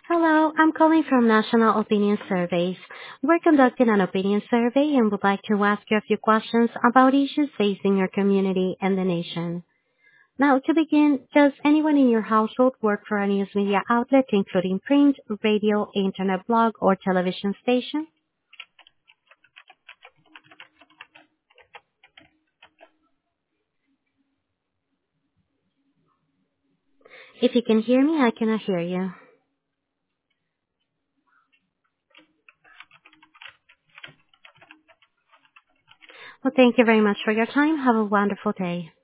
Hello, I'm calling from National Opinion Surveys. We're conducting an opinion survey and would like to ask you a few questions about issues facing your community and the nation. Now, to begin, does anyone in your household work for a news media outlet, including print, radio, internet blog, or television station? If you can hear me, I cannot hear you. Well, thank you very much for your time. Have a wonderful day.